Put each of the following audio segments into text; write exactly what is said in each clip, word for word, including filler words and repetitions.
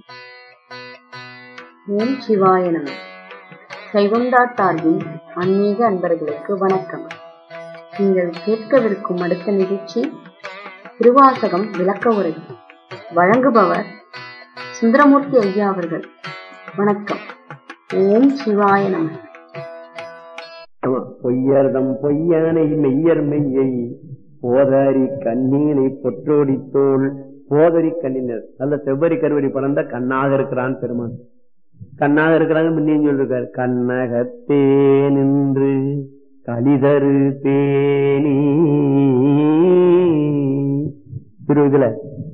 ஓம் சிவாய நம. சைவந்தாத்தார்வின் ஆன்மீக அன்பர்களுக்கு வணக்கம். நீங்கள் கேட்கவிருக்கும் அடுத்த நிகழ்ச்சி திருவாசகம் விளக்க உரை. வழங்குபவர் சுந்தரமூர்த்தி ஐயா அவர்கள். வணக்கம். ஓம் சிவாய நம. பொய்யர்தம் பொய்யானை மெய்யர் மெய்யை போதாரி கண்ணீனை பொற்றோடித்தோள். போதரி கண்ணினர் நல்ல செவ்வரி கருவடி படர்ந்த கண்ணாக இருக்கிறான் பெருமான். கண்ணாக இருக்கிறாங்க முன்னையும் சொல்லிருக்காரு. கண்ணகத்தே நின்று கலிதரு தேனி திரு இதுல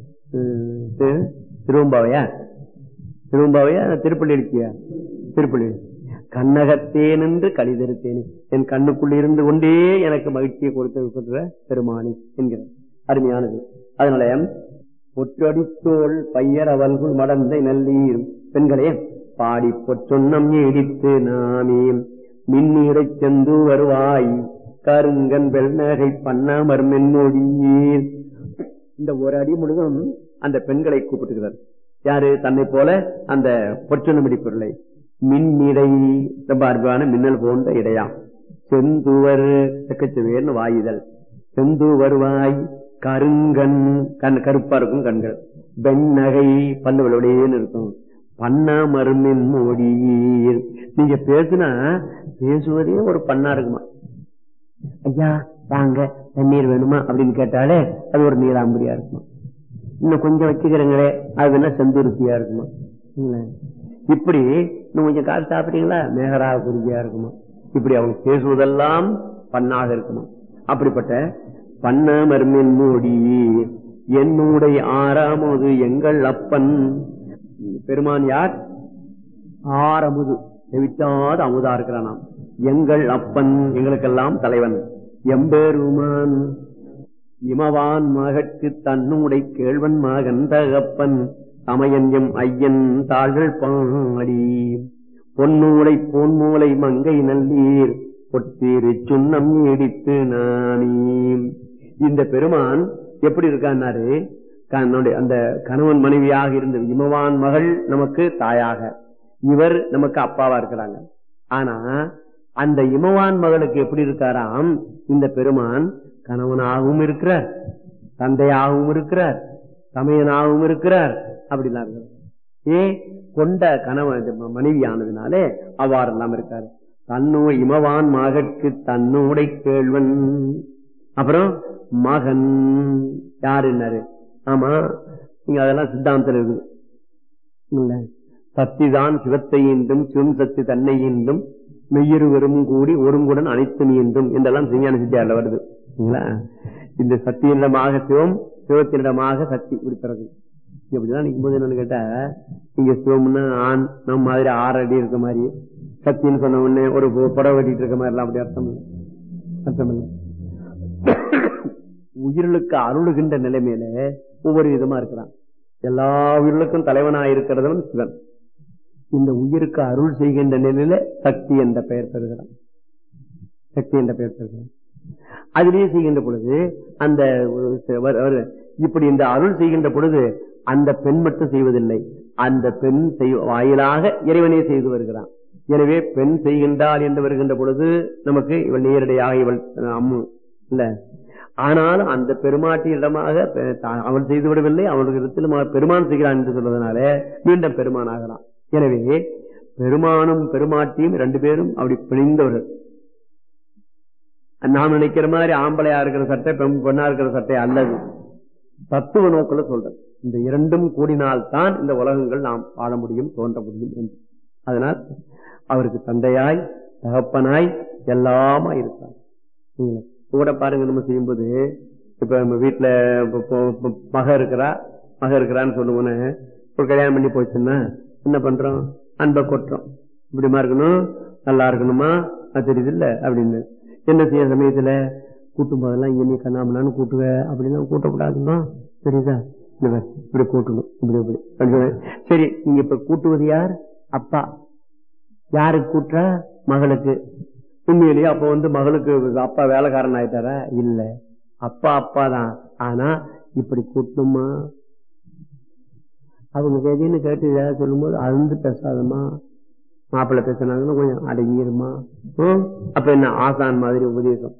திருவம்பாவையா திருவம்பாவையா திருப்பள்ளி இருக்கியா திருப்பள்ளி. கண்ணகத்தே நின்று கலிதரு தேனி, என் கண்ணுக்குள்ள இருந்து கொண்டே எனக்கு மகிழ்ச்சியை கொடுத்த பெருமானி என்கிறார். அருமையானது. அதனால பொற்றடித்தோள் பையர் அவல்குள் மடந்தை நல்லீர் பெண்களே பாடி பொற்சொன்னம் நீடித்து நாமே மின்னீரை செந்து வருவாய் கருங்கன் வெள்நகை பண்ணாமர் மென்னொழியீர். இந்த ஒரு அடி முழுதும் அந்த பெண்களை கூப்பிட்டுக்கிறார். யாரு? தன்னை போல அந்த பொற்சொன்னம் இடிப்பொருளை. மின்னிடை ரொம்ப அற்புதமான மின்னல் போன்ற இடையாம். செந்துவர் செக்கச்சுவேர்னு வாயுதல். செந்து வருவாய் கருங்கண் கண் கருப்பா இருக்கும் கண்கள். வெண்ணகை பல்லுவலோடேன்னு இருக்கும். பண்ணா மருமின் மொழியீர். நீங்க பேசுனா பேசுவதே ஒரு பண்ணா இருக்குமா. ஐயா வாங்க தண்ணீர் வேணுமா அப்படின்னு கேட்டாலே அது ஒரு நீலாம்பரியா இருக்குமா. இன்னும் கொஞ்சம் வச்சுக்கிறீங்களே அது என்ன செந்துருத்தியா இருக்குமா. இப்படி இன்னும் கொஞ்சம் காசு சாப்பிட்டீங்களா மேகராக குருதியா இருக்குமா. இப்படி அவங்க பேசுவதெல்லாம் பண்ணாக இருக்குமா. அப்படிப்பட்ட பண்ண மருமின் மூடி என்னுடைய ஆறாமது எங்கள் அப்பன். பெருமான் யார்? ஆறமுது செவிச்சாத அமுதா இருக்கிறானாம். எங்கள் அப்பன் எங்களுக்கெல்லாம் தலைவன். எம்பெருமான் இமவான் மகற்கு தன்னுடை கேள்வன் மகன் தகப்பன் சமயன் எம் ஐயன் தாள்கள் பாடி பொன்னூடை பொன்மூலை மங்கை நல்லீர் பொத்தீரு சுண்ணம் நீடித்து நானீம். இந்த பெருமான் எப்படி இருக்காரு? அந்த கணவன் மனைவியாக இருந்த இமவான் மகள் நமக்கு தாயாக, இவர் நமக்கு அப்பாவா இருக்கிறாங்க. ஆனா அந்த இமவான் மகளுக்கு எப்படி இருக்காராம் இந்த பெருமான்? கணவனாகவும் இருக்கிறார், தந்தையாகவும் இருக்கிறார், சமயனாகவும் இருக்கிறார். அப்படிலாம் ஏ கொண்ட கணவன் மனைவியானதுனாலே அவ்வாறெல்லாம் இருக்காரு. தன்னோ இமவான் மகற்கு தன்னோடை கேள்வன். அப்புறம் மகன் யாருன்னாரு? ஆமா நீங்க அதெல்லாம் சித்தாந்தத்தில் இருக்குது. சக்திதான் சிவத்தை ஈண்டும் சிவம் சக்தி தன்னை ஈண்டும் மெய்யருவரும் கூடி ஒருங்குடன் அனைத்து மீண்டும் என்றெல்லாம் சிஞான சித்தியாரில் வருது. இந்த சக்தியிடமாக சிவம், சிவத்தினிடமாக சக்தி இருக்கிறது. இப்படிதான் நிற்கும் போது என்னன்னு கேட்டா, இங்க சிவம்னா ஆண் நம்ம மாதிரி ஆறு அடி இருக்க மாதிரி, சக்தின்னு சொன்ன உடனே ஒரு புடவை கட்டிட்டு இருக்க மாதிரி எல்லாம் அப்படி அர்த்தம் அர்த்தம் இல்லை. உயிர்களுக்கு அருளுகின்ற நிலைமையில ஒவ்வொரு விதமா இருக்கிறான். எல்லா உயிர்களுக்கும் தலைவனாக இருக்கிறதும் சிவன். இந்த உயிருக்கு அருள் செய்கின்ற நிலையில சக்தி என்ற பெயர் பெறுகிறான். சக்தி என்ற பெயர் பெறுகிறான். அதிலேயே செய்கின்ற பொழுது அந்த இப்படி இந்த அருள் செய்கின்ற பொழுது அந்த பெண் மட்டும் செய்வதில்லை, அந்த பெண் வாயிலாக இறைவனே செய்து வருகிறான். எனவே பெண் செய்கின்றாள் என்று வருகின்ற பொழுது நமக்கு இவள் நேரடியாக இவள் அம்மு இல்ல. ஆனாலும் அந்த பெருமாட்டியிடமாக அவள் செய்து விடவில்லை, அவளுக்கு இடத்தில் பெருமான் செய்கிறான் என்று சொல்வதனால மீண்டும் பெருமான் ஆகிறான். எனவே பெருமானும் பெருமாட்டியும் ரெண்டு பேரும் அப்படி பிணைந்தவர்கள். நாம் நினைக்கிற மாதிரி ஆம்பளையா இருக்கிற சட்டை பெண் பெண்ணா இருக்கிற சட்டை அல்லது தத்துவ நோக்கில் சொல்றது. இந்த இரண்டும் கூடினால்தான் இந்த உலகங்கள் நாம் வாழ முடியும், தோன்ற முடியும் என்று. அதனால் அவருக்கு தந்தையாய் தகப்பனாய் எல்லாமா இருக்கார். கூட பாருங்க, நம்ம செய்யும்போது இப்ப நம்ம வீட்டுல மக இருக்கிறா மக இருக்கிறான்னு சொல்லுவோன்னு ஒரு கல்யாணம் பண்ணி போச்சுன்னா என்ன பண்றோம்? அன்பை கொட்டுறோம். இப்படிமா இருக்கணும், நல்லா இருக்கணுமா, அது தெரியுது இல்ல அப்படின்னு. என்ன செய்ய சமயத்துல கூட்டும் போதெல்லாம் இங்க நீ கண்ணாமலான்னு கூட்டுவ, அப்படிலாம் கூட்டக்கூடாதுமா, தெரியுதா? இப்படி கூட்டணும், இப்படி இப்படி. சரி, நீங்க இப்ப கூட்டுவது யார்? அப்பா. யாருக்கு கூட்டுறா? மகளுக்கு. உண்மையிலேயே அப்ப வந்து மகளுக்கு அப்பா வேலைக்காரன் ஆயிட்டாரா? இல்ல, அப்பா அப்பா தான். ஆனா இப்படி கூட்டணுமா? அவங்க கேட்டீங்கன்னு கேட்டு ஏதாவது சொல்லும்போது அருந்து பேசாதமா, மாப்பிள்ளை பேசினாங்கன்னா கொஞ்சம் அடங்கிருமா. அப்ப என்ன ஆசான் மாதிரி உபதேசம்.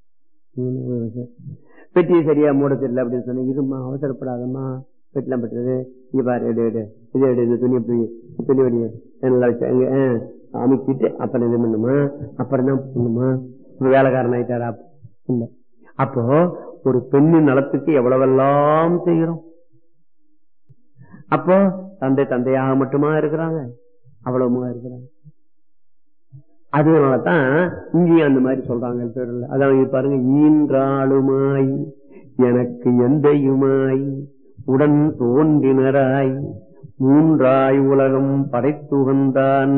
பெட்டியை சரியா மூட தெரியல அப்படின்னு சொன்ன, இருமா அவசரப்படாதம்மா, பெட்டெல்லாம் பெற்றது இங்க பாரு, எடு எடு இது எடு, இது துணி எப்படி துணி வடி நல்லா வச்சு அமைச்சிட்டு அப்புறம் இது பண்ணுமா, அப்புறம் தான் பண்ணுமா, வேலைக்காரன் ஆயிட்டாரா இல்ல. அப்போ ஒரு பெண்ணின் நலத்துக்கு எவ்வளவெல்லாம் செய்கிறோம். அப்போ தந்தை தந்தையாக மட்டுமா இருக்கிறாங்க, அவ்வளவுமா இருக்கிறாங்க. அதனாலதான் இங்கேயும் அந்த மாதிரி சொல்றாங்க. அதான் பாருங்க, ஈன்றாளுமாய் எனக்கு எந்தையுமாய் உடன் தோன்றினராய் மூன்றாய் உலகம் படைத்துகந்தான்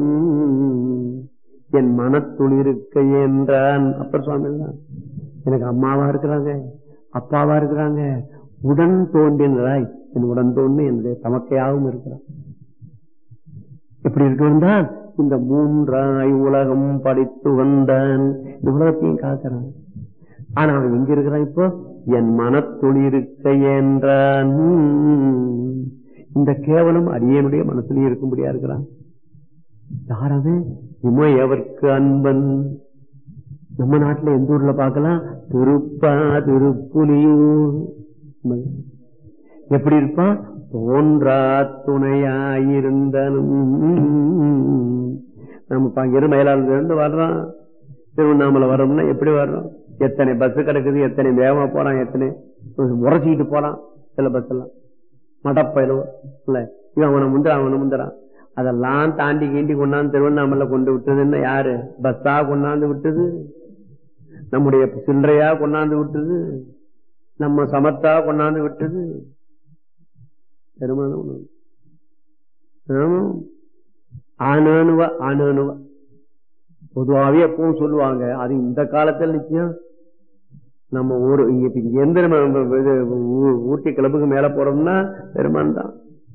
என் மனத்துளிருக்க என்றான். அப்பர் சுவாமி தான் எனக்கு அம்மாவா இருக்கிறாங்க, அப்பாவா இருக்கிறாங்க, உடன் தோன்றினராய் என் உடன் தோன்றி என்னுடைய தமக்கையாகவும் இருக்கிறான். எப்படி இருக்கணும் தான் இந்த மூன்றாய் உலகம் படைத்து வந்தான், இந்த உலகத்தையும் காக்கிறான். ஆனா அவன் எங்க இருக்கிறான் இப்போ? என் மனத்துளிருக்க என்றான். இந்த கேவலம் அடியனுடைய மனசுலயே இருக்கும்படியா இருக்கிறான். யாராவது இமையவர்க்கு அன்பன். நம்ம நாட்டுல எந்த ஊர்ல பார்க்கலாம்? திருப்பா திருப்புலியூர். எப்படி இருப்பான்? தோன்றா துணையாயிருந்தனும். நம்ம அங்கிருந்து மயிலாடுதுறையில இருந்து வர்றோம், திருவண்ணாமலை வர்றோம்னா எப்படி வர்றோம்? எத்தனை பஸ் கிடக்குது, எத்தனை வேகமா போறான், எத்தனை உரைச்சிக்கிட்டு போறான். சில பஸ் எல்லாம் மடப்பயிலும் இல்ல, இவன் அவனை முந்துறான் அவனை முந்துறான். அதெல்லாம் தாண்டி கீண்டி கொண்டாந்து திருவண்ணாமலை கொண்டு விட்டதுன்னா யாரு? பஸ்ஸா கொண்டாந்து விட்டது, நம்முடைய சில்லறையா கொண்டாந்து விட்டது, நம்ம சமத்தா கொண்டாந்து விட்டது. பெருமானம் ஆனானுவா ஆனானுவா பொதுவாகவே எப்பவும் சொல்லுவாங்க. அது இந்த காலத்தில் நிச்சயம் நம்ம ஊரு இங்க எந்த ஊட்டி கிளப்புக்கு மேல போறோம்னா பெருமான் தான்.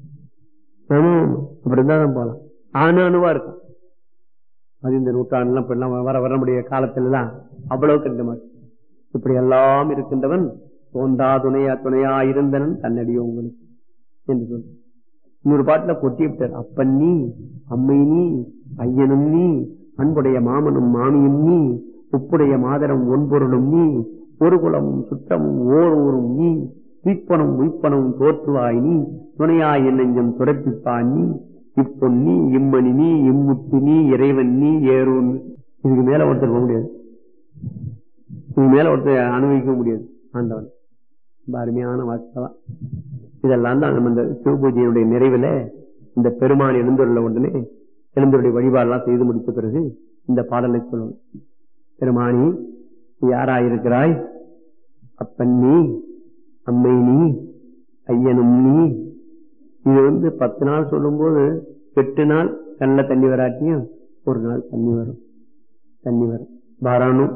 அப்படிதான் போலாம். ஆனானுவா இருக்கும். அது இந்த நூற்றாண்டுலாம் வர வர முடிய காலத்துலதான் அவ்வளவு கண்டமா. இப்படி எல்லாம் இருக்கின்றவன் தோன்றா துணையா துணையா இருந்தனன் தன்னடியோ உங்களுக்கு என்று சொல்ல. இன்னொரு பாட்டுல கொட்டி விட்டார். அப்பன் நீ, அம்மை நீ, ஐயனும் நீ, அன்புடைய மாமனும் மாமியும் நீ, உப்புடைய மாதரம் ஒன்பொருளும் நீ, ஒரு குலமும் சுற்றமும் ஓர் ஊரும் நீ, தீப்பனும் உய்ப்பனும் தோற்றுவாய் நீ, துணையாய் நெஞ்சம் துரப்பிப்பான் நீ, இப்பொன்னி இம்மணி நீ, இம்முத்து நீ, இறைவன் நீ, ஏறும். இதுக்கு மேல ஒருத்தர் போக முடியாது, இதுக்கு மேல ஒருத்தர் அனுபவிக்க முடியாது. ஆண்டவன் ரொம்ப அருமையான வார்த்தைதான். இதெல்லாம் தான் நம்ம இந்த சிவபூஜையினுடைய நிறைவுல இந்த பெருமான் எழுந்துள்ள உடனே எழுந்தருடைய வழிபாடெல்லாம் செய்து முடித்த பிறகு இந்த பாடலை சொல்லணும். பெருமானி யாராயிருக்கிறாய்? அப்பன் நீ, அம்மை நீ, ஐயனும் நீ. இது வந்து பத்து நாள் சொல்லும் போது எட்டு நாள் கண்ணுல தண்ணி வராட்டியும் ஒரு நாள் தண்ணி வரும், தண்ணி வரும் பாரானும்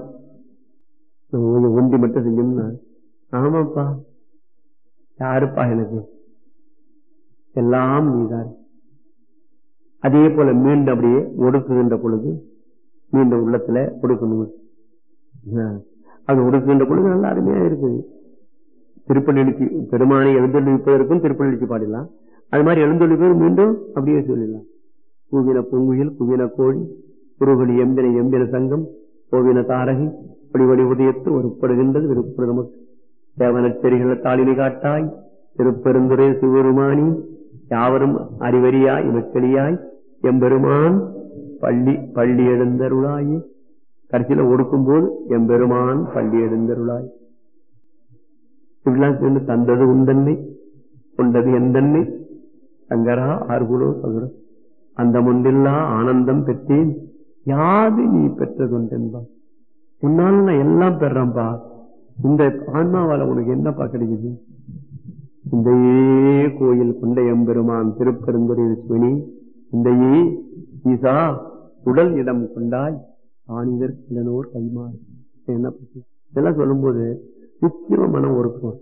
ஒண்டி மட்டும் செஞ்சோம்னா ஆமாப்பா யாருப்பா எனக்கு, எல்லாம் நீதான். அதே போல மீண்டும் அப்படியே ஒடுக்குகின்ற பொழுது மீண்டும் உள்ளத்துல ஒடுக்கணும். அது ஒடுக்குகின்ற பொழுது நல்லா அருமையா இருக்குது. திருப்பள்ளி பெருமானை எழுந்தொழிப்பதற்கும் திருப்பள்ளி பாடிடலாம். அது மாதிரி எழுந்தொழிப்பது மீண்டும் அப்படியே சொல்லிடலாம். பூவின பூங்குயில் புவின கோழி குருகொலி எம்பின எம்பின சங்கம் கோவின தாரகி வடிவடி உதயத்து ஒருப்படுகின்றது விருப்பது நமக்கு தேவனச்செறிகள தாளினை காட்டாய் திருப்பெருந்துரை சிவருமானி யாவரும் அறிவறியாய் இமக்களியாய் எம்பெருமான் பள்ளி பள்ளி எழுந்தருளாயே. கடைசியில ஒடுக்கும் போது எம்பெருமான் பள்ளி எழுந்தருளாய். இப்படிலாம் சேர்ந்து தந்தது உண்டன்னை கொண்டது எந்தன்னை சங்கரா ஆர்குலோ சதுரம் அந்த முண்டில்லா ஆனந்தம் பெற்றேன் யாது நீ பெற்றது உண்டென்பா. உன்னால நான் எல்லாம் பெறேன்பா. இந்த ஆன்மாவால உனக்கு என்னப்பா கிடைக்குது? இந்தையே கோயில் கொண்ட எம்பெருமான் திருப்பெருந்துறை சுவனி இந்தையே ஈசா உடல் இடம் கொண்டாய் ஆணிதற்கு இளனோர் கைமாறு. என்ன பற்றி இதெல்லாம் சொல்லும் போது நிச்சயமா மனம் ஒடுக்கும்.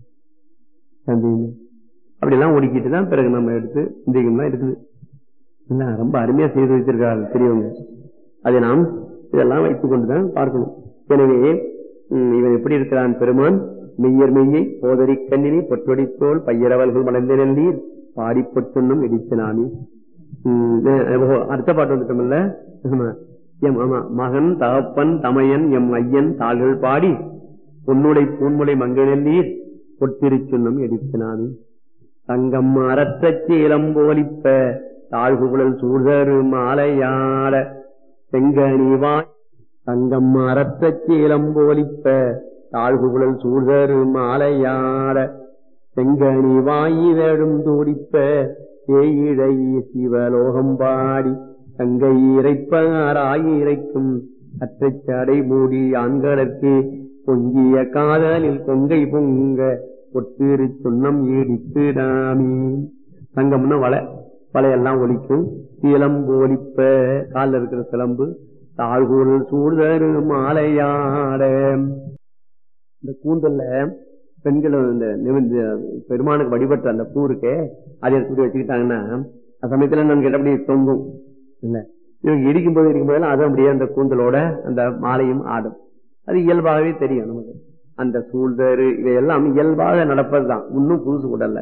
அப்படியெல்லாம் ஒடுக்கிட்டுதான் பிறகு நம்ம எடுத்து இந்தியம்லாம் இருக்குது. ரொம்ப அருமையா செய்து வைத்திருக்கிறார்கள் பெரியவங்க. அதை நாம் இதெல்லாம் வைத்துக் கொண்டுதான் பார்க்கணும். எனவே இவன் எப்படி இருக்கிறான் பெருமான்? மெய்யர் மெய்யை போதரி கண்ணினை பொற்றொடித்தோல் பையரவல்கள் மலர்ந்த நெல்லீர் பாடிப்பொட்டுன்னும் இடித்தனாமி. அடுத்த பாட்டு வந்துட்டோம்ல, எம் ஆமா மகன் தகப்பன் தமையன் எம் ஐயன் தாள்கள் பாடி பொன்னுடை பூன்முலை மங்கை நெல்லீர் பொத்திருச்சுன்னும் எடித்தனாமி. தங்கம் அறற்ற சீலம்போலிப்ப தாழ்குழல் சூழ்தரு மாலையாட செங்கனிவாய். தங்கம் அறற்ற சீலம்போலிப்ப தாழ்குழல் சூழ்தரு மாலையாட செங்கனி வாயிலும் தூடிப்ப ஏயிழை சிவலோகம் பாடி தங்கை இறைப்பாராய் இறைக்கும் அற்றைச்சடை மூடி ஆண்களுக்கு பொங்கிய காதலில் கொங்கை பொங்க ஒத்திரு சுண்ணம் ஈடித்து நாமி. தங்கம்னா வலை, வலையெல்லாம் ஒலிக்கும். சிலம்பு ஒலிப்ப காலில் இருக்கிற சிலம்பு தாழ்கூர் சூழ்தரு மாலையாட. இந்த கூந்தல்ல பெண்கள் இந்த பெருமானுக்கு வழிபட்ட அந்த பூ இருக்கே அதை எடுத்து வச்சுக்கிட்டாங்கன்னா அந்த சமயத்துல நான் கேட்டபடி தொங்கும் இல்ல, இவங்க இடிக்கும் போது இருக்கும் போதெல்லாம் அது அப்படியே அந்த கூந்தலோட அந்த மாலையும் ஆடும். அது இயல்பாகவே தெரியும் நமக்கு. அந்த சூழ்தரு இவையெல்லாம் இயல்பாக நடப்பதுதான், இன்னும் புதுசு கூடல்ல.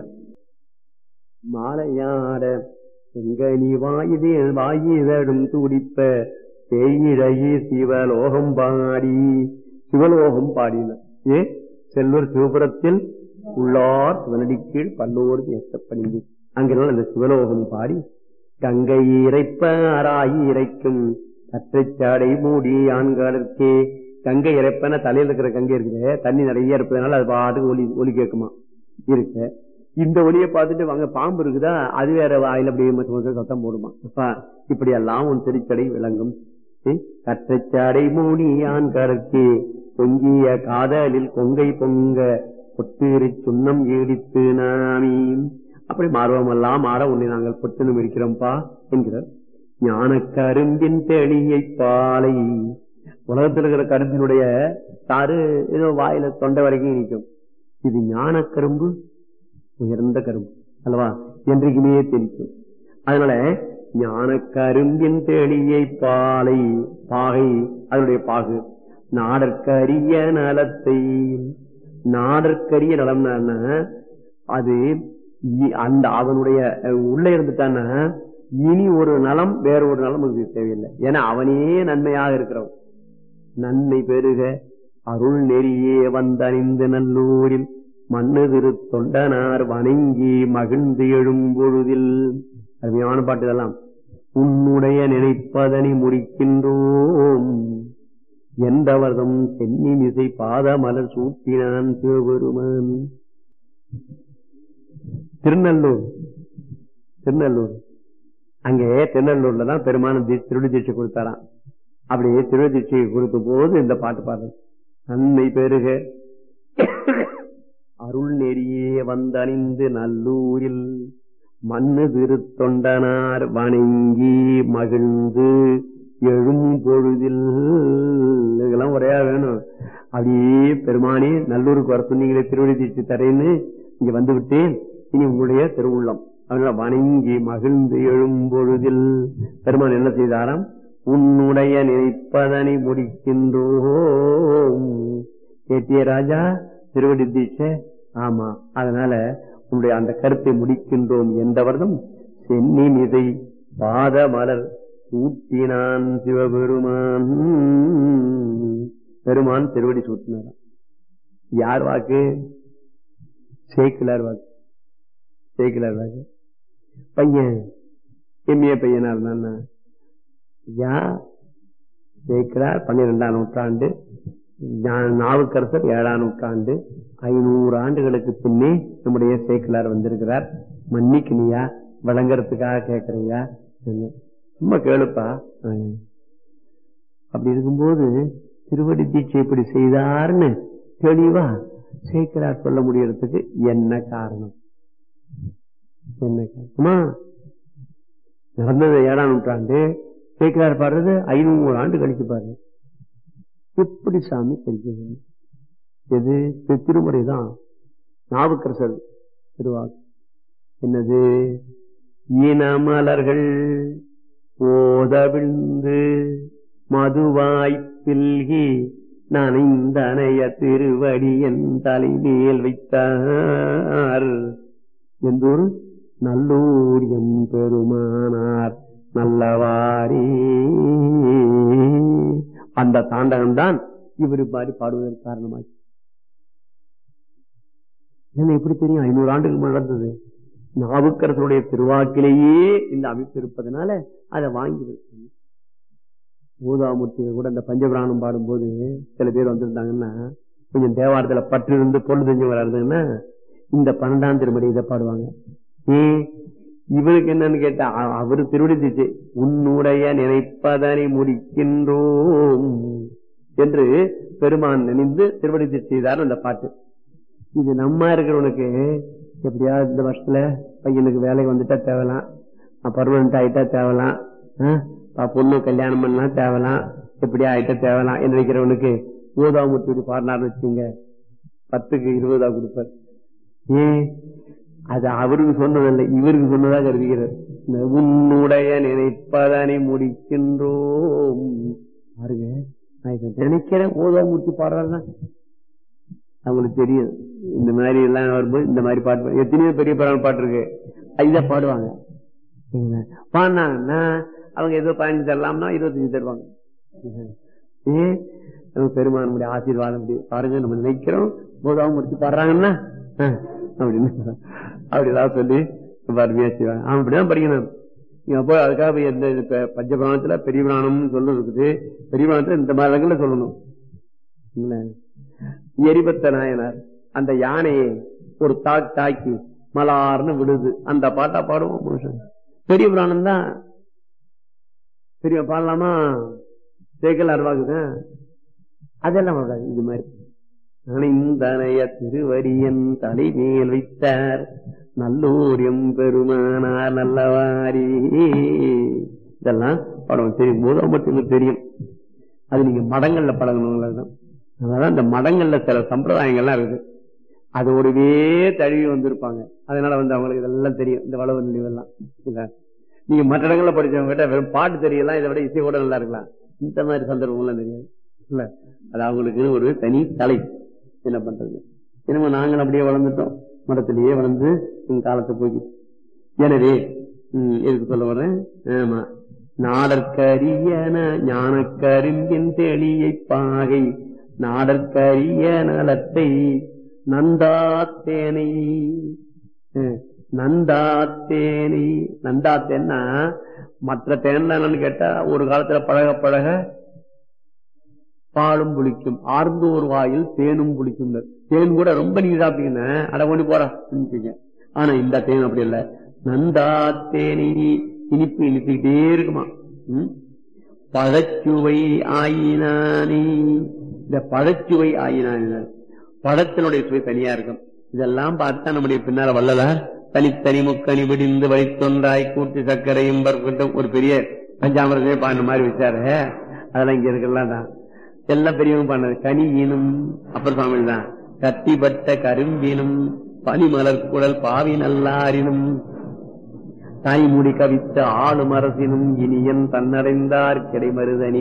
மாலையாட எங்க நீ வாயுதே வாயுதடும் துடிப்ப தேயிழையே சிவலோகம் பாடி. சிவலோகம் பாடின ஏ செல்வர் சிவபுரத்தில் உள்ளார் சிவனடி கீழ் பல்லோர் ஏற்றப்பணிந்து அங்கெல்லாம் அந்த சிவலோகம் பாடி கங்கை இறைப்பாராயி இறைக்கும் கற்றைச்சாடை மூடி ஆண்களுக்கே. கங்கை இறைப்பன தலையில் இருக்கிற கங்கை இருக்குது, தண்ணி நிறைய இருப்பதனால அது பாட்டுக்கு ஒலி ஒலி கேட்குமா இருக்க. இந்த ஒலியை பார்த்துட்டு வாங்க பாம்பு இருக்குதா, அது வேற வாயில அப்படியே சத்தம் போடுமா. இப்படி எல்லாம் உன் திருச்சடை விளங்கும். கற்றைச்சாடை மூடி ஆண்களுக்கே பொங்கிய காதலில் கொங்கை பொங்க பொத்திரு சுண்ணம் ஈடித்து நாமி. அப்படி மாறுவமெல்லாம் மாற உன்னை நாங்கள் பொட்டுனும் இருக்கிறோம்பா என்கிறார். ஞான கரும்பின் தெளியை பாலை. உலகத்தில் இருக்கிற கரும்பினுடைய தாறு ஏதோ வாயில தொண்டை வரைக்கும் நிற்கும். இது ஞான கரும்பு, உயர்ந்த கரும்பு அல்லவா, என்றைக்குமே தெரிக்கும். அதனால ஞான கரும்பின் தெளியை பாலை பாகை அதனுடைய பாகு நாடற்கரிய நலத்தை. நாடற்கரிய நலம்னா அது அந்த அவனுடைய உள்ள இருந்துட்டான்னா இனி ஒரு நலம் வேற ஒரு நலம் உங்களுக்கு தேவையில்லை. ஏன்னா அவனே நன்மையாக இருக்கிறவன். நன்மை பெருக அருள் நெறியே வந்தணிந்து நல்லூரில் மண்ணு திரு தொண்டனார் வணங்கி மகிழ்ந்து எழும் பொழுதில். அருமையான பாட்டு இதெல்லாம். உன்னுடைய நினைப்பதனை முடிக்கின்றோம் என்றவர்தம் சென்னி மிசை பாத மலர் சூட்டினான் சிவபெருமான். திருநல்லூர் திருநல்லூர் அங்கே திருநல்லூர்ல தான் பெருமான திருவிழி தீட்சை கொடுத்தாராம். அப்படியே திருவிழி தீட்சை கொடுத்த போது இந்த பாட்டு பாடுறது. நன்மை பெருக அருள் நெறியே வந்தணிந்து நல்லூரில் மண்ணு திரு தொண்டனார் வணங்கி மகிழ்ந்து எழும் பொழுதில். இதெல்லாம் ஒரையா வேணும். அப்படியே பெருமானே நல்லூருக்கு வர சொன்னீங்களே திருவிழி தீட்சை தரேன்னு இங்க வந்து விட்டேன், இனி உங்களுடைய திருவுள்ளம் அதனால வணங்கி மகிழ்ந்து எழும் பொழுதில் பெருமான் என்ன செய்தாராம். உன்னுடைய நினைப்பதனை முடிக்கின்றோம். கேட்டிய ராஜா திருவடி தீட்சை. ஆமா, அதனால உன்னுடைய அந்த கருத்தை முடிக்கின்றோம் என்றவர்தம் சென்னி மிதை பாத மலர் சூட்டினான் சிவபெருமான். பெருமான் திருவடி சூட்டினாராம். யார் வாக்கு? சேக்கிலார் வாக்கு. சேக்கிலார் வாக்கு. பையன் எம்ஏ பையனா இருந்தான். யா சேக்கிலார் பன்னிரெண்டாம் நூற்றாண்டு, நாவுக்கரசர் ஏழாம் நூற்றாண்டு, ஐநூறு ஆண்டுகளுக்கு பின்னே நம்முடைய சேக்கிலார் வந்திருக்கிறார். மன்னிக்கணியா, வழங்கறதுக்காக கேட்கறியா? சும்மா கேளுப்பா. அப்படி இருக்கும்போது திருவடி தீட்சை இப்படி செய்தார்னு தெளிவா சேக்கிலார் சொல்ல முடியறதுக்கு என்ன காரணம்? என்ன காரணமா? நடந்தது ஏழாம் நூற்றாண்டு, சேக்கிலார் பாடுறது ஐநூறு ஆண்டு கழிச்சு பாரு. எப்படி சாமி தெரிஞ்சது? எது? திருமுறைதான். நாவுக்கரசர் திருவாக்கு என்னது? இனமலர்கள் ஓதவிழ்ந்து மதுவாய்ப்பில்கி நனைந்தனைய திருவடி என் தலைமேல் வைத்தார். எந்தூர்? நல்லூரியம் பெருமானார் நல்லவாரி. அந்த தாண்டகம் தான் இவரு மாதிரி பாடுவதற்கு காரணமாச்சு. என்ன எப்படி தெரியும்? ஐநூறு ஆண்டுகள் நடந்தது. நாவுக்கரசருடைய திருவாக்கிலேயே இந்த அமைப்பு இருப்பதனால அதை வாங்கி ஊதாமூர்த்திகள் கூட இந்த பஞ்சபிராணம் பாடும்போது சில பேர் வந்திருந்தாங்கன்னா, கொஞ்சம் தேவாரத்துல பற்று இருந்து பொருள் தெரிஞ்சு வராதுன்னா இந்த பன்னெண்டாம் திருமணி இதை பாடுவாங்க. ஏன் இவருக்கு என்னன்னு கேட்டா, அவரு திருவடி தீச்சு உன்னுடைய நினைப்பதனை முடிக்கின்றோம் என்று பெருமான் நினைந்து திருவடி தீட்சை செய்தார் அந்த பாட்டு. இது நம்ம இருக்கிறவனுக்கு எப்படியாவது இந்த வருஷத்துல பையனுக்கு வேலைக்கு வந்துட்டா தேவலாம், பர்மனன்ட் ஆயிட்டா தேவலாம், பொண்ணு கல்யாணம் பண்ணா தேவலாம், எப்படியா ஆயிட்டா தேவலாம் என்று நினைக்கிறவனுக்கு ஊதாமூர்த்தி பாடினார்னு வச்சுங்க, பத்துக்கு இருபதா கொடுப்பார். ஏன் அது அவருக்கு சொன்னதில்லை, இவருக்கு சொன்னதா கருதுகிறார். உன்னுடைய நினைப்பதனை முடிக்கின்றோம். பாருங்க, நான் இதை நினைக்கிறேன் ஊதாமூர்த்தி பாடுறாருதான் அவங்களுக்கு தெரியும். இந்த மாதிரி எல்லாம் வரும்போது இந்த மாதிரி பாட்டு எத்தனையோ பெரிய பாட்டு இருக்கு, இதை பாடுவாங்க. பாடினாங்கன்னா அவங்க ஏதோ பதினஞ்சு தரலாம்னா இருபத்தஞ்சு தருவாங்க. ஏன் பெருமானுடைய ஆசீர்வாதம் அப்படி பாருங்க, நம்ம நினைக்கிறோம் போதாவும் முடிச்சு பாடுறாங்கன்னா அப்படின்னு அப்படிதான் சொல்லி அருமையா செய்வாங்க. அவன் அப்படிதான் படிக்கணும். அப்போ அதுக்காக எந்த பஞ்ச புராணத்துல பெரிய புராணம்னு சொல்ல இருக்குது. பெரிய புராணத்துல இந்த மாதிரி இடங்கள்ல சொல்லணும். எரிபத்த நாயனார் அந்த யானையை ஒரு தாக் தாக்கி மலார்னு விடுது, அந்த பாட்டா பாடுவோம் மனுஷன். பெரிய புராணம் தான் பெரிய பாடலாமா? சேக்கல் அருவாக்குதான் அதெல்லாம் பாடாது. இது மாதிரி அணிந்தனைய திருவரியன் தலைமேல் வைத்தார் நல்லூரியம் பெருமானார் நல்லவாரி. இதெல்லாம் படம் தெரியும் போது மட்டும் தெரியும். அது நீங்க மடங்கள்ல பழகணும். அதனால இந்த மடங்கள்ல சில சம்பிரதாயங்கள்லாம் இருக்கு, அது ஒருவே தழுவி வந்திருப்பாங்க. அதனால வந்து அவங்களுக்கு இதெல்லாம் தெரியும், இந்த வளவு நிலைவெல்லாம். நீங்க மற்ற இடங்கள்ல படிச்சவங்க கிட்ட வெறும் பாட்டு தெரியலாம், இதை விட இசை கூட நல்லா இருக்கலாம். இந்த மாதிரி சந்தர்ப்பங்கள்லாம் தெரியாது இல்ல. அது அவங்களுக்கு ஒரு தனி கலை. என்ன பண்றது? என்னமோ நாங்கள் அப்படியே வளர்ந்துட்டோம், மடத்திலேயே வளர்ந்து காலத்தை போய். எனவே உம் எதுக்கு சொல்ல வர்றேன்? ஆமா, நாடற்கரியன ஞானக்கரும்பின் தெளியை பாகை நாடற்கரிய நலத்தை நந்தாத்தேனை. நந்தாத்தேனை நந்தாத்தேன்னா மற்ற தேன்னு கேட்டா ஒரு காலத்துல பழக பழக பாலும் புளிக்கும், ஆர்ந்து ஒரு வாயில் தேனும் புளிக்கும். தேன் கூட ரொம்ப நீங்க சாப்பிட்டீங்கன்னா அட கொண்டு போறா. ஆனா இந்த தேன் அப்படி இல்ல, நந்தாத்தேனை இனிப்பு இனிப்பிக்கிட்டே இருக்குமா. பழச்சுவை ஆயினானே, இந்த பழச்சுவை ஆயினான பழத்தினுடைய சுவை தனியா இருக்கும். இதெல்லாம் பார்த்தா நம்முடைய பின்னால வல்லலார் தனித்தனி முக்கணி பிடிந்து வலித்தொன்றாய் கூட்டி சர்க்கரையும் பருக்கட்டும் ஒரு பெரிய பஞ்சாமிரதமே பாடின மாதிரி வச்சாரு. அதெல்லாம் இங்க இருக்கலாம் தான், எல்லாம் பெரியவங்க பாடினது. கனியினும் அப்புறம் சுவாமி தான் கத்திப்பட்ட கரும்பினும் பனிமலர் குடல் பாவி நல்லாரினும் தாய்மூடி கவித்த ஆளும் அரசினும் இனியன் தன்னடைந்தார் கிடைமருதனி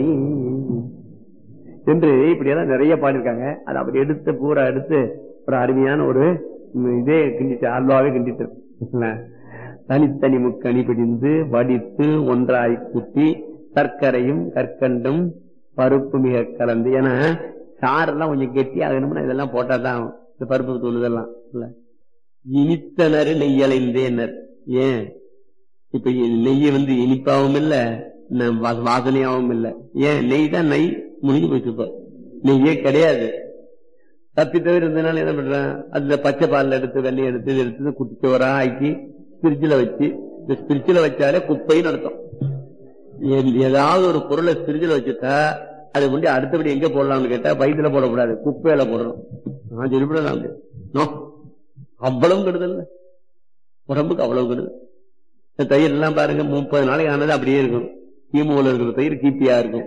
என்று இப்படியெல்லாம் நிறைய பாடியிருக்காங்க. அது அப்படி எடுத்து பூரா எடுத்து ஒரு அருமையான ஒரு இதே கிண்டிட்டு அல்வாவே கிண்டிட்டு தனித்தனி முக்கணி பிடிந்து வடித்து ஒன்றாய் கூட்டி சர்க்கரையும் கற்கண்டும் பருப்பு மிக கலந்து. ஏன்னா சாரெல்லாம் கொஞ்சம் கெட்டி ஆகணும்னா இதெல்லாம் போட்டாதான் இந்த பருப்பு தூள் இதெல்லாம் இல்ல. இனித்தனர் நெய்யலைந்தேனர். ஏன் இப்ப நெய்ய வந்து இனிப்பாவும் இல்ல வாசனையாவும் இல்ல. ஏன் நெய் தான் நெய் முடிஞ்சு போச்சு, நெய்யே கிடையாது. தப்பி தவிர இருந்ததுனால என்ன பண்றேன், அதுல பச்சை பால் எடுத்து வெண்ணெய் எடுத்து எடுத்து குட்டிச்சோரா ஆக்கி ஸ்பிரிட்ஜில் வச்சு, இந்த ஸ்பிரிட்ஜில் வச்சாலே குப்பைன்னு அர்த்தம். ஏதாவது ஒரு பொருளை ஸ்பிரிட்ஜில் வச்சுட்டா அது முன்னாடி அடுத்தபடி எங்க போடலாம்னு கேட்டா வயிற்றுல போடக்கூடாது, குப்பையில போடணும். நான் சொல்லிவிடலாம், அவ்வளவு கெடுதல் உடம்புக்கு, அவ்வளவு கெடுதல். இந்த தயிர் எல்லாம் பாருங்க முப்பது நாளைக்கு ஆனது அப்படியே இருக்கும், கீமூல இருக்கிற தயிர் கீப்பியா இருக்கும்.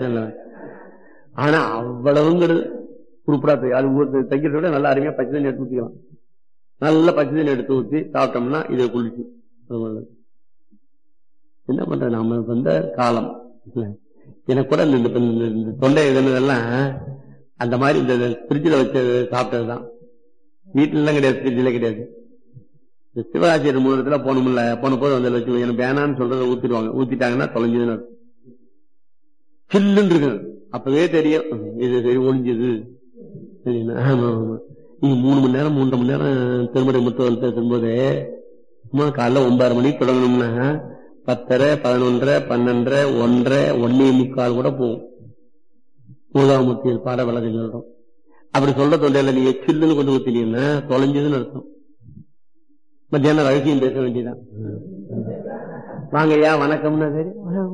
ஆனா அவ்வளவும் கெடுதல் குறிப்பிடா தயிர். அது தைக்கிறத விட நல்லா அருமையா பச்சை தண்ணி எடுத்து ஊற்றிக்கலாம். நல்ல பச்சை தண்ணி எடுத்து ஊற்றி சாப்பிட்டோம்னா இதை குளிச்சு. என்ன பண்றது, நாம வந்த காலம் எனக்கு கூட இந்த தொண்டை இதெல்லாம் அந்த மாதிரி இந்த ஃப்ரிட்ஜில் வச்சு சாப்பிட்டதுதான். வீட்டுல எல்லாம் கிடையாது, ஃப்ரிட்ஜில கிடையாது. சிவராசிரியர் மூலத்துல போனோம்ல, போன போது வந்து வச்சு எனக்கு வேணான்னு சொல்றதை ஊத்திடுவாங்க. ஊத்திட்டாங்கன்னா தொலைஞ்சதுன்னு சில்லுன்னு இருக்கு. அப்பவே தெரியும் இது சரி ஒழிஞ்சது. ஆமா ஆமா. நீங்க மூணு மணி நேரம் மூன்றரை மணி நேரம் திருமறை முத்தம் பேசும்போது சும்மா காலைல ஒன்பது மணிக்கு தொடங்கணும்னா பத்தரை பதினொன்றரை பன்னெண்டரை ஒன்றரை ஒன்னே முக்கால் கூட போகும். மூதாமூர்த்தி பாட விளக்கம் சொல்றோம். அப்படி சொல்ற தொண்டையில நீங்க சில்லுன்னு கொண்டு ஊத்தினீங்கன்னா தொலைஞ்சதுன்னு அர்த்தம். மத்தியானம் ரகசியம் பேச வேண்டியதான். வாங்க ஐயா வணக்கம்னா சரி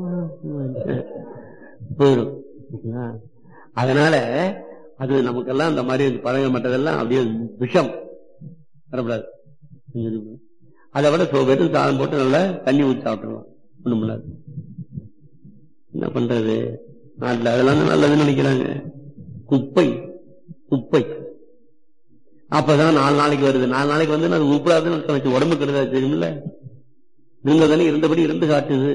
போயிடும். அதனால அது நமக்கெல்லாம் அந்த மாதிரி பழக மற்றதெல்லாம் அப்படியே விஷம் வரக்கூடாது. அதை விட சோ பேருக்கு சாதம் போட்டு நல்லா தண்ணி ஊற்றி சாப்பிட்டுருவோம். ஒண்ணும் பண்ணாது. என்ன பண்றது நாட்டில் அதெல்லாம் நல்லதுன்னு நினைக்கிறாங்க. குப்பை குப்பை அப்பதான் நாலு நாளைக்கு வருது. நாலு நாளைக்கு வந்து அது உருப்படாதுன்னு உடம்பு கெடுதா தெரியுமில்ல. இருந்ததானே இருந்தபடி இருந்து காட்டுது.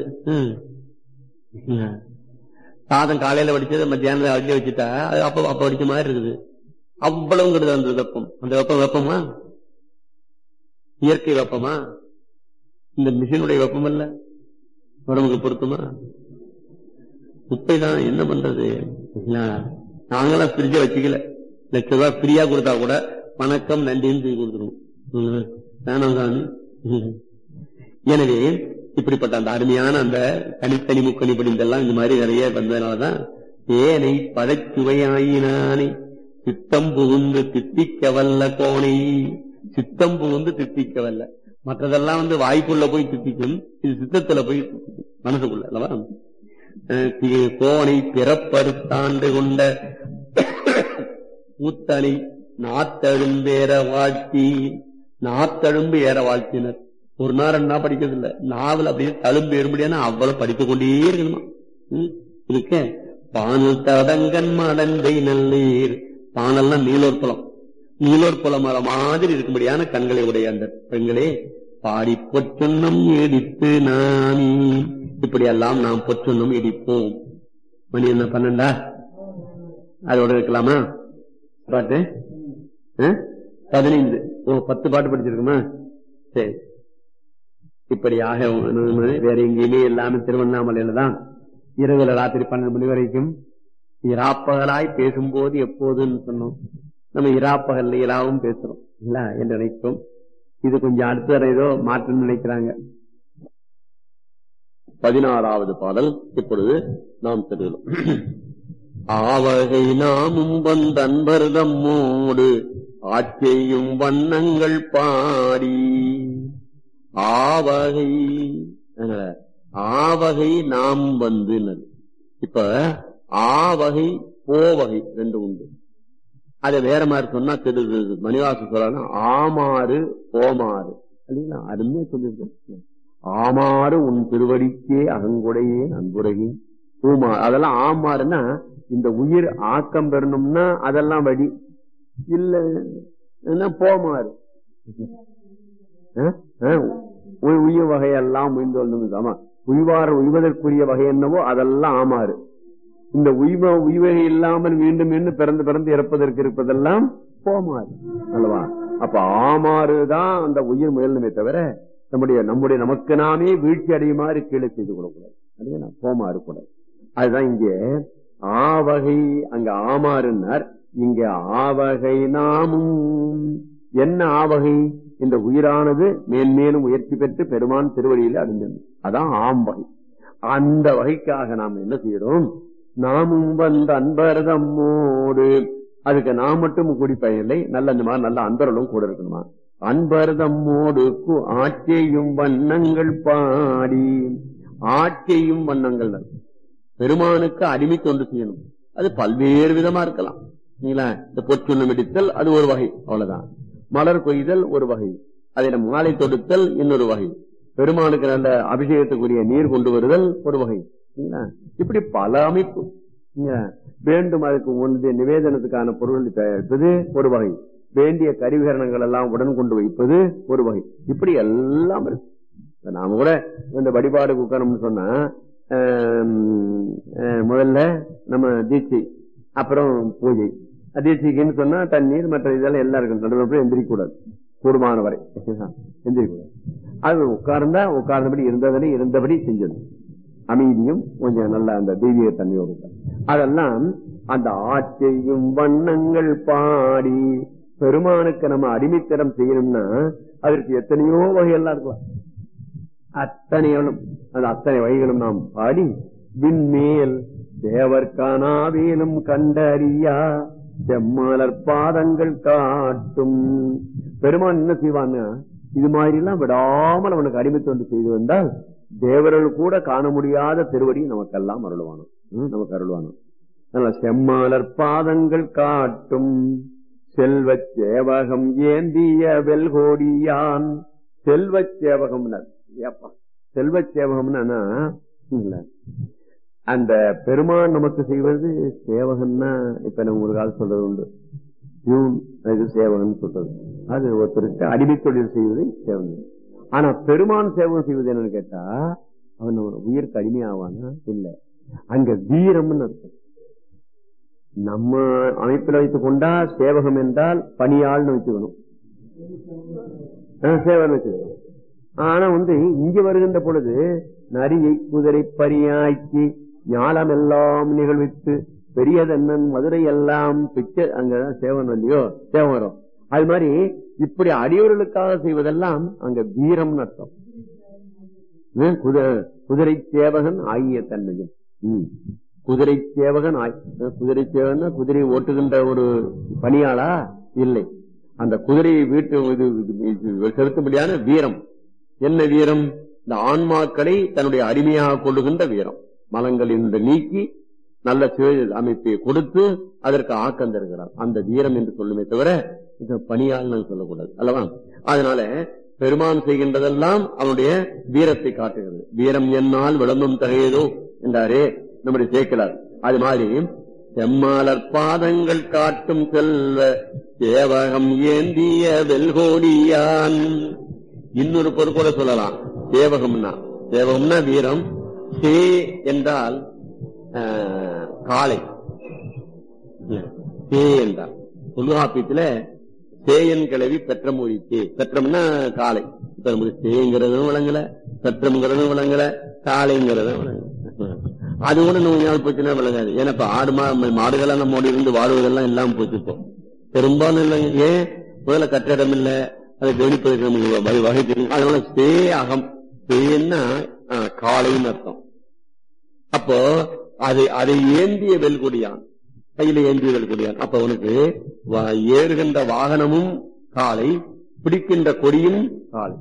சாதம் காலையில வடிச்சது மத்தியானம் அடிக்க வச்சுட்டா அது அப்ப அப்ப வடிச்ச மாதிரி இருக்குது. அவ்வளவு கெடுதல் அந்த வெப்பம். அந்த வெப்பம் வெப்பமா இயற்கை வெப்பமா இந்த மிஷினுடைய வெப்பம் இல்ல உடம்புக்கு பொருத்தமா? குப்பைதான். என்ன பண்றது? நாங்களாம் பிரிட்ஜ வச்சுக்கல. லட்ச ரூபாய் ஃப்ரீயா கொடுத்தா கூட வணக்கம் நன்றின்னு சொல்லி கொடுத்துருவோம். வேணாம் சாமி. எனவே இப்படிப்பட்ட அந்த அருமையான அந்த தனித்தனி முக்கணி படிந்தெல்லாம் இந்த மாதிரி நிறைய வந்ததுனாலதான் ஏனை பழச்சுவையாயினானே சித்தம் புகுந்து தித்திக்க வல்ல கோணை. சித்தம் புகுந்து தித்திக்க வல்ல. மற்றதெல்லாம் வந்து வாய்ப்புள்ள போய் தித்திக்கும், இது சித்தத்துல போய் தித்திக்கும் மனசுக்குள்ள அல்லவா? கோணை பிறப்பறுத்தாண்டு கொண்ட கூத்தனை நாத்தழும்பேற வாழ்த்தி. நாத்தழும்பு ஏற வாழ்த்தினர். ஒரு நேரம் என்ன படிக்கிறது இல்ல, நாவல் அப்படியே தழும்பு ஏறும்படியான அவ்வளவு படித்துக் கொண்டே இருக்கணுமா இருக்க. பானல் தடங்கன் மடந்தை நல்லீர். பானல்னா நீலோர் புலம். நீலோர் புலம் மாதிரி இருக்கும்படியான கண்களை உடைய அந்த பெண்களே பாடி பொற்றுண்ணம் எடுத்து நானி. இப்படியெல்லாம் நாம் பொற்றுண்ணம் இடிப்போம். மணி என்ன பன்னெண்டா? அதோட இருக்கலாமா பாட்டு? பதினைந்து. ஓ பத்து பாட்டு படிச்சிருக்குமா? சரி. இப்படியாக வேற எங்கேயுமே எல்லாமே திருவண்ணாமலையில தான் இரவுல ராத்திரி பன்னெண்டு மணி வரைக்கும் இராப்பகலாய் பேசும்போது எப்போதுன்னு சொன்னோம். நம்ம இராப்பகல் இராவும் பேசுறோம் இல்ல என்று நினைக்கிறோம். இது கொஞ்சம் அடுத்த ஏதோ மாற்றம் நினைக்கிறாங்க. பதினாறாவது பாடல் இப்பொழுது நாம் தெரியும். ஆவகை நாமும் வந்த அன்பர்தம்மோடு ஆட்சியும் வண்ணங்கள் பாடி. ஆவகை ஆவகை நாம் வந்து. இப்ப ஆவகை போவகை ரெண்டு உண்டு. அதை வேற மாதிரி சொன்னா திரு மணிவாசன் சொல்றாங்க ஆமாறு போமாறு. அருமையா சொல்லிருக்கு. ஆமாறு உன் திருவடிக்கே அகங்குடையே அன்புரையே பூமா. அதெல்லாம் ஆமாறுன்னா இந்த உயிர் ஆக்கம் பெறணும்னா அதெல்லாம் வழி இல்ல. போமாறு உயிர் வகையெல்லாம் உயிர்ந்து உய்வாறு உய்வதற்குரிய வகை என்னவோ அதெல்லாம் ஆமாறு. இந்த உய்வ உய்வகை இல்லாமல் மீண்டும் மீண்டும் பிறந்து பிறந்து இறப்பதற்கு இருப்பதெல்லாம் போமாறு அல்லவா? அப்ப ஆமாறுதான் அந்த உயிர் முயலுமே தவிர நம்முடைய நம்முடைய நமக்கு நாமே வீழ்ச்சி அடையுமாறு கீழே செய்து கொள்ளக்கூடாது. அப்படியே போமாறு கூட. அதுதான் இங்கே ஆவகை. அங்க ஆமாறுன்னார், இங்க ஆவகை நாமும். என்ன ஆவகை? இந்த உயிரானது மேன்மேலும் உயர்ச்சி பெற்று பெருமான் திருவடியில் அடைந்தது. அதான் ஆம்பகை. அந்த வகைக்காக நாம் என்ன செய்யறோம்? நாமும் வந்த அன்பர்தம்மோடு. அதுக்கு நாம் மட்டும் கூடி பயனில்லை, நல்ல இந்த மாதிரி நல்ல அன்பர்களும் கூட இருக்கணுமா? அன்பர்தம்மோடு ஆட்சியும் வண்ணங்கள் பாடி. ஆட்சியும் வண்ணங்கள் பெருமானுக்கு அடிமை தொண்டு செய்யணும். அது பல்வேறு விதமா இருக்கலாம். இந்த பொற்சுண்ணம் எடுத்தல் அது ஒரு வகை, அவ்வளவுதான். மலர் கொய்தல் ஒரு வகை, அதை மாலை தொடுத்தல் இன்னொரு வகை, பெருமானுக்கு நல்ல அபிஷேகத்துக்குரிய நீர் கொண்டு வருதல் ஒரு வகை. இப்படி பல அமைப்பு வேண்டும். அதுக்கு ஒன்றிய நிவேதனத்துக்கான பொருள் தயாரிப்பது ஒரு வகை, வேண்டிய கருவிகரணங்கள் எல்லாம் உடன் கொண்டு வைப்பது ஒரு வகை. இப்படி எல்லாம் இருக்கு. நாம கூட இந்த வழிபாடு உட்காரம்னு சொன்னா முதல்ல நம்ம தீட்சை, அப்புறம் பூஜை. தீட்சைக்குன்னு சொன்னா தண்ணீர் மற்ற இதெல்லாம் எல்லாம் இருக்கு. நடுவில் எந்திரிக்க கூடாது. கூடுமான வரை எந்திரிக்கூடாது. அது உட்கார்ந்தா உட்கார்ந்தபடி இருந்தவரை இருந்தபடி செஞ்சிடும். அமைதியும் கொஞ்சம் நல்ல அந்த தெய்வீக தன்மையோடு. அதெல்லாம் அந்த ஆட்சியும் வண்ணங்கள் பாடி பெருமானுக்கு நம்ம அடிமைத்தரம் செய்யணும்னா அதற்கு எத்தனையோ வகைகள்லாம் இருக்கலாம். அத்தனையும் அந்த அத்தனை வகைகளும் நாம் பாடி விண்மேல் தேவர்கானாவேலும் கண்டறியா செம்மலர் பாதங்கள் காட்டும். பெருமான் என்ன செய்வான்னா இது மாதிரி எல்லாம் விடாமல் அவனுக்கு அடிமைத்து வந்து செய்து வந்தால் தேவர்கள் கூட காண முடியாத திருவடி நமக்கெல்லாம் அருள்வானோ நமக்கு அருள்வானோ. செம்மலர் பாதங்கள் காட்டும் செல்வ சேவகம் ஏந்திய வெல்கோடியான். செல்வ சேவகம் செல்வ சேவகம்னா அந்த பெருமான் நமக்கு செய்வது சேவகம்னா இப்ப நம்ம ஒரு காலம் சொல்றது உண்டு. அது சேவகன் சொல்றது அது ஒருத்தருக்கு அடிமை தொழில் செய்வதை சேவகன். ஆனா பெருமான் சேவகம் செய்வது என்னன்னு கேட்டா அவன் உயிருக்கு அடிமையாவானா இல்ல, அங்க வீரம்னு அர்த்தம். நம்ம அமைப்பில் வைத்துக் கொண்டா சேவகம் என்றால் பணியாள்னு வச்சுக்கணும், சேவகன் வச்சுக்கணும். ஆனா வந்து இங்க வருகின்ற பொழுது நரியை குதிரை பரியாக்கி ஞாலம் எல்லாம் நிகழ்வித்து பெரியதன்னன் மதுரை எல்லாம் பிச்சை அங்கதான் சேவன் இல்லையோ சேவம் வரும். அது மாதிரி இப்படி அடியவர்களுக்காக செய்வதெல்லாம் அங்க வீரம்னு அர்த்தம். குதிரை சேவகன் ஆகிய தன்மையும் குதிரை சேவகன் குதிரை சேவகன் குதிரை ஓட்டுகின்ற ஒரு பணியாளா இல்லை, அந்த குதிரையை வீட்டு செலுத்தும்படியான வீரம். என்ன வீரம்? இந்த ஆன்மாக்களை தன்னுடைய அடிமையாக கொள்ளுகின்ற வீரம். மலங்களின் நீக்கி நல்ல அமைப்பை கொடுத்து அதற்கு ஆக்கம் தருகிறார். அந்த வீரம் என்று சொல்லுமே தவிர பணியால் சொல்லக்கூடாது அல்லவா? அதனால பெருமான் செய்கின்றதெல்லாம் அவனுடைய வீரத்தை காட்டுகிறது. வீரம் என்னால் விளம்பும் தகையதோ என்றாரே நம்முடைய சேர்க்கிறார். அது மாதிரி செம்மாலர் பாதங்கள் காட்டும் செல்வ சேவகம் ஏந்திய வெல்கோடியான். இன்னொரு பொருட்கூட சொல்லலாம். சேவகம்னா சேவகம்னா வீரம். சே என்றால் காளை. சே என்றால் தொல்காப்பியத்துல சேயன் கிளவி பெற்றமொழி. சே பெற்றம்னா காளை. சேங்கிறதும் விளங்கல, பெற்றம்ங்கிறதும் விளங்கல, காளைங்கிறதும் விளங்கல. அது கூட நம்ம ஞாபகம் போச்சுன்னா விளங்காது. ஏன்னா இப்ப ஆடு மாடுகள்லாம் நம்ம இருந்து வாழ்வதெல்லாம் எல்லாம் போச்சுப்போம் பெரும்பாலும் இல்லைங்க. ஏன்? முதல்ல கட்டிடம் இல்ல, அதை கவனிப்பதற்கு நமக்கு வகை தெரியும். அதனால சே அகம் சேன்னா காளைன்னு அர்த்தம். அப்போ அதை அதை ஏந்திய வெல்கொடியான், கையில ஏந்திய வெல்கொடியான். அப்ப அவனுக்கு ஏறுகின்ற வாகனமும் காளை, பிடிக்கின்ற கொடியும் காளை.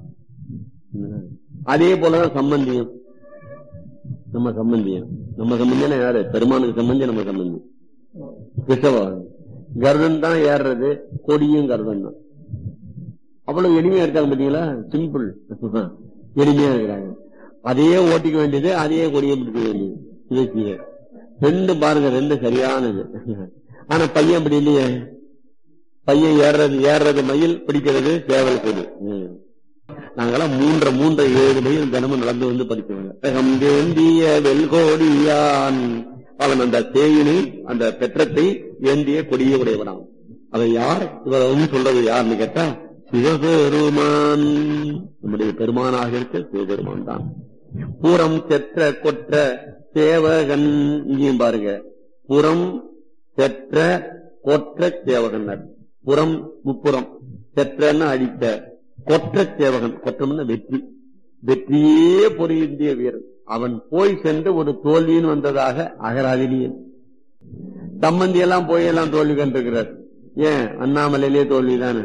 அதே போலதான் சம்பந்தியம். நம்ம சம்பந்தியம் நம்ம சம்பந்தியான யாரு? பெருமானுக்கு சம்பந்தி நம்ம சம்பந்தி கிருஷ்ணவாகனம். கருடன் தான் ஏறுறது, கொடியும் கருடன் தான். அவ்வளவு எளிமையா இருக்காங்க பாத்தீங்களா? சிம்பிள் எளிமையா இருக்கிறாங்க. அதையே ஓட்டிக்க வேண்டியது, அதையே கொடியை பிடிக்க வேண்டியது. ரெண்டு பாருங்க, ரெண்டு சரியானது. ஆனா பையன் அப்படி இல்லையே. பையன் ஏறது ஏறது மயில், பிடிக்கிறது சேவல் கொடி. நாங்கெல்லாம் மூன்ற மூன்ற ஏழு மயில் தினமும் நடந்து வந்து படிச்சவங்க. வெல்கோடியான் அவன் அந்த தேயினை அந்த பெற்றத்தை ஏந்திய கொடிய உடையவனான். அதை யார் இவர் சொல்றது யாருன்னு கேட்டா சிவபெருமான். நம்முடைய பெருமானாக இருக்க சிவபெருமான் தான். புறம் செற்ற கொற்ற சேவகன். இங்கேயும் பாருங்க, புறம் செற்ற கொற்ற சேவகன். புறம் முப்புறம், செற்றன்னு அடித்த, கொற்ற சேவகன். கொற்றம்னா வெற்றி, வெற்றியே பொருந்திய வீரன். அவன் போய் சென்று ஒரு தோல்வின்னு வந்ததாக அகராதினியன். சம்பந்தி எல்லாம் போய் எல்லாம் தோல்வி கண்டிருக்கிறார். ஏன்? அண்ணாமலையிலே தோல்விதானே.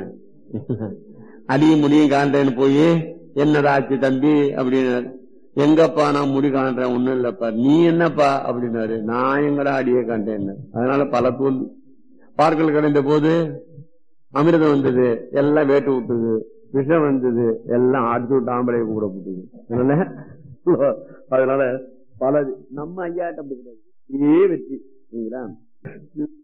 அடியும் முடியும் காண்றேன்னு போய் என்னடாச்சு தம்பி அப்படின்னு. எங்கப்பா நான் முடி காண்றேன். ஒண்ணும் இல்லப்பா. நீ என்னப்பா அப்படின்னாரு. நான் எங்கடா அடியே காண்டேன். அதனால பல தோல்வி. பார்க்கல் கடைந்த போது அமிர்தம் வந்தது, எல்லாம் வேட்டு விட்டுது. விஷம் வந்தது, எல்லாம் அடிச்சு விட்டு ஆம்பளையை கூட போட்டுது. அதனால பல நம்ம ஐயாட்ட ஏ வெற்றி.